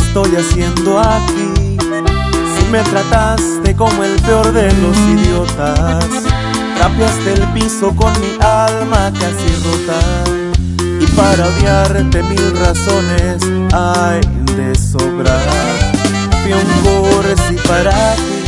estoy haciendo aquí? Si me trataste como el peor de los idiotas, trapeaste el piso con mi alma casi rota, y para odiarte mil razones hay de sobrar. Fui un cursi para ti,